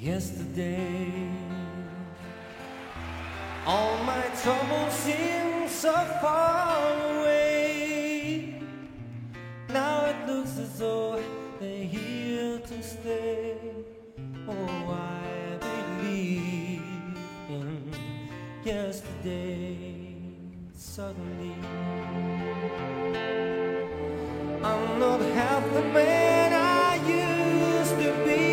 Yesterday, all my troubles seem so far away. Now it looks as though they're here to stay. Oh, I believe in yesterday. Suddenly, I'm not half the man I used to be.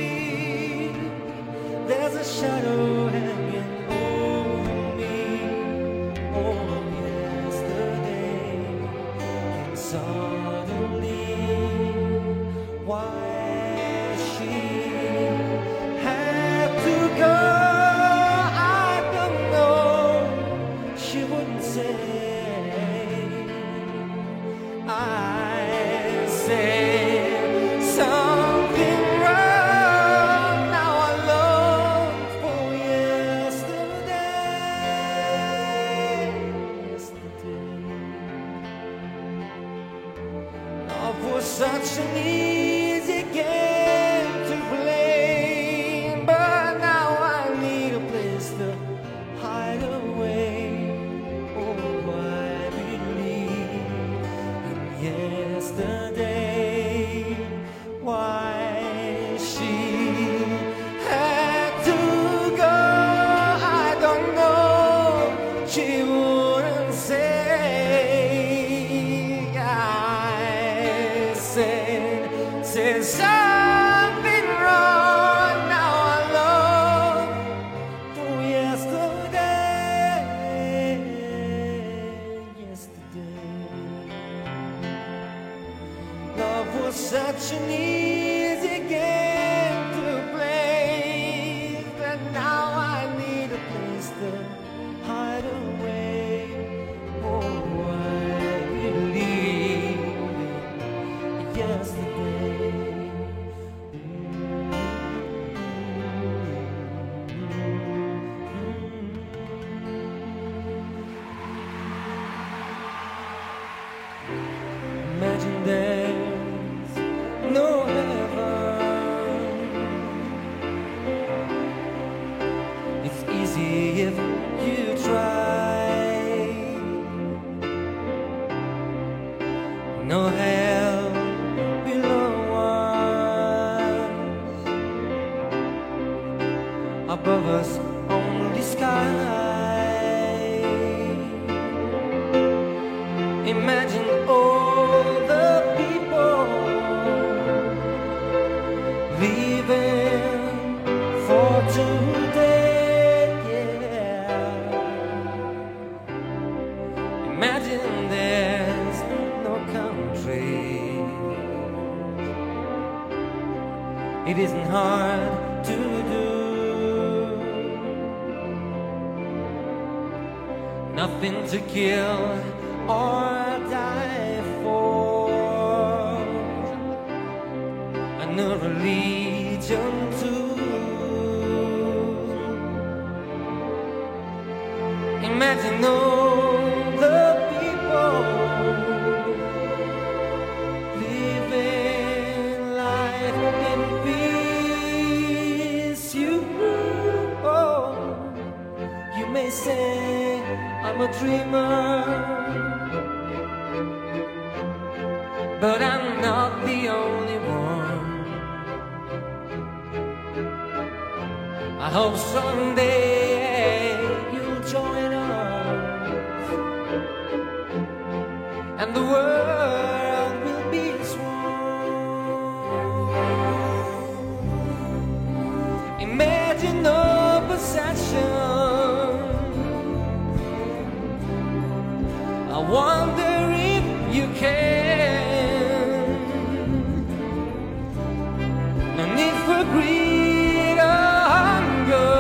There's a shadow hanging over me. Oh, yesterday came suddenly. Why she had to go, I don't know. She wouldn't say. I said something wrong. Now I long for yesterday. Love was such an easy game to play, but now I need a place to hide away. Oh, I believe in yesterday. Why she had to go, I don't know. She wouldn't say. I said something wrong. Now I long for yesterday. Love was such an easy game to play, but now I need a place to hide away. Oh, I believe in yesterday. Imagine there's no heaven. It's easy if you try. No hell below us. Above us only sky. Imagine all the people leaving for today. Yeah. Imagine there's no country. It isn't hard to do. Nothing to kill or die for, and no religion too. Imagine all the people living life in peace. You may say I'm a dreamer, but I'm not the only one. I hope someday you'll join us, and the world will be one. Imagine no possession. I wonder if you can. No need for greed or hunger.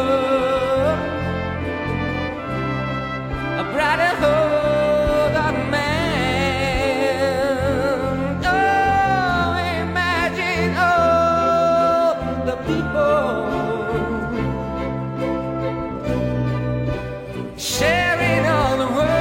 A brighter hope of man. Oh, imagine all the people sharing all the world.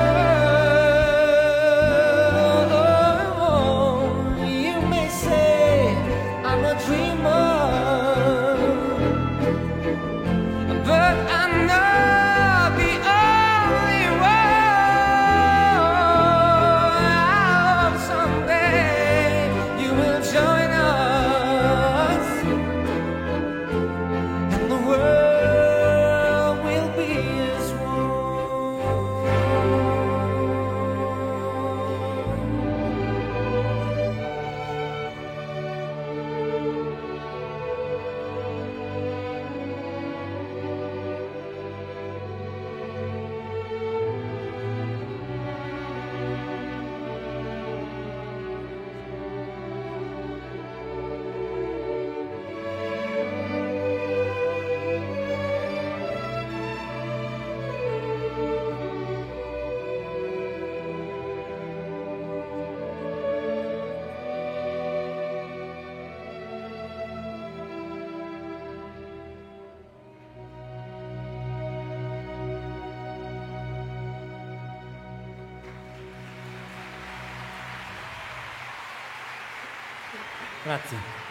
Grazie.